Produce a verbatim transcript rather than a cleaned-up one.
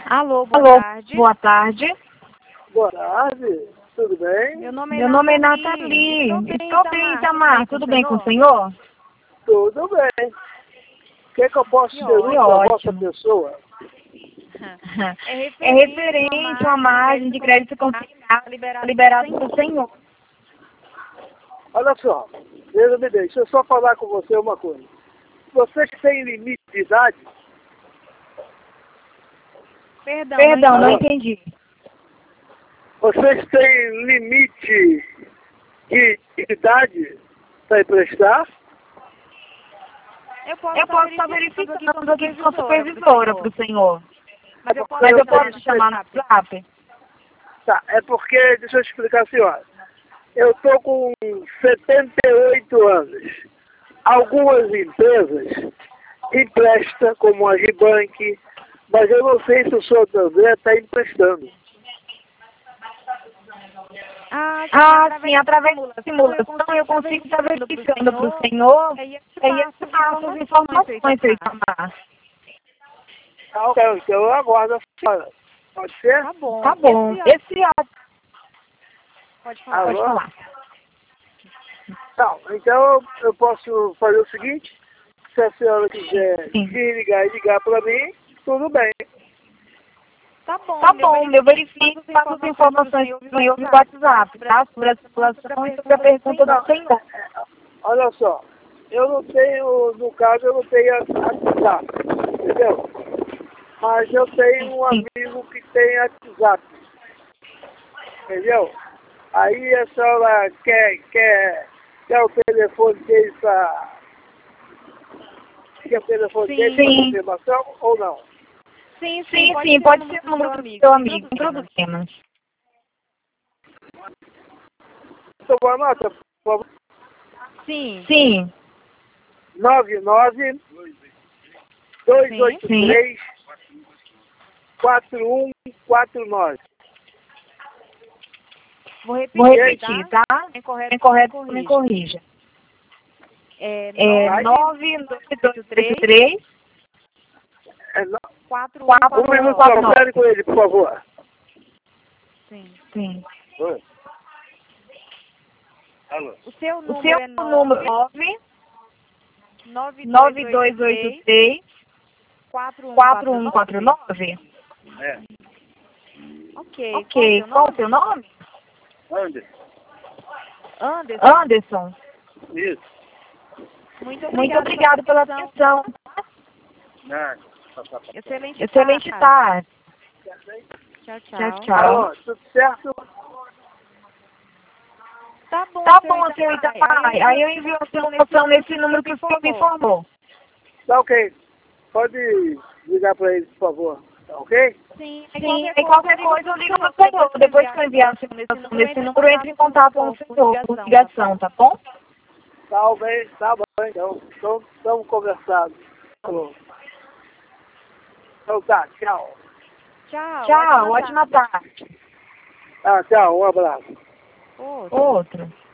Alô, boa Alô, tarde. boa tarde. Boa tarde, tudo bem? Meu nome é Meu nome é Nathalie. Nathalie. Estou Estou bem, bem, Itamar. Itamar. Tudo bem com o senhor? Tudo bem. O que, é que eu posso Que ser útil Que à vossa ótimo. pessoa? É É referente a uma margem de crédito consignado liberado liberado pelo pelo senhor. Olha só, veja me deixa eu só falar com você uma coisa. Vocês têm limite de idade? Perdão, Perdão, não Alô? entendi. Vocês têm limite de idade para emprestar? Eu posso Eu posso estar verificando aqui com a supervisora para o senhor. Mas eu posso, Mas eu Eu posso tenho te chamar no WhatsApp? Tá, é porque, deixa eu explicar a senhora. Eu estou com setenta e oito anos. Algumas empresas emprestam, como a Gibank, mas eu não sei se o senhor André está emprestando. Ah, sim, Ah, através sim, através da da simulação eu consigo estar verificando para o senhor. E aí eu te Aí eu te passo as informações, seu Itamar. Tá, ok, então eu aguardo a senhora. Pode ser? Tá bom. Tá bom. Esse, Esse ato, pode falar. pode Alô? falar. Tá, então eu posso fazer o seguinte, se a senhora quiser Sim. desligar e ligar para mim, tudo bem. Tá bom, Tá bom, eu verifico e passo as informações do senhor no WhatsApp, tá? Sobre a simulação e sobre a pergunta do senhor. Olha só, eu não tenho, no caso eu não tenho WhatsApp, entendeu? Mas eu tenho um Sim. amigo que tem WhatsApp, entendeu? Aí a senhora quer, quer, quer o telefone dele para... Quer o telefone Sim. dele para Sim. confirmação ou não? Sim, Sim, pode sim, ser pode o ser o número número do do seu seu amigo, amigo, sem problemas. Toma nota, por favor. Sim. Sim, nove nove dois oito três quatro um quatro nove. Vou repetir, vou repetir, tá? tá? É correto, É correto, me me corrija. corrija. É É nove dois oito três É, no... quatro um quatro Um minuto, quatro só, nove. fale com ele, por favor. Sim. Sim. Oi. Alô. O seu O número seu é número é nove nove dois dois oito oito três três quatro um quatro quatro um quatro nove? nove. É. Ok. Ok, Qual qual o o seu seu nome? nome? Anderson. Anderson. Anderson. Isso. Muito Muito obrigada obrigado pela atenção. Nada. Excelente, Excelente tarde. tarde. Tchau, Tchau, tchau. tchau. Alô, tudo certo? Tá bom, Tá seu bom, senhor Itamar. Itamar. Aí eu envio a informação nesse número que o senhor me informou. Tá ok. Pode ligar para ele, por favor. Tá ok? Sim, Sim, e qualquer coisa eu ligo pro senhor. Depois que eu enviar a informação nesse número, eu entro em contato com o senhor por ligação, tá bom? Tá bem, tá bem, então. Então, estamos conversando. Falou. Então tá, tchau. Tchau. Tchau, ótima ótima tarde. Ah, tchau, um abraço. tarde. Outro.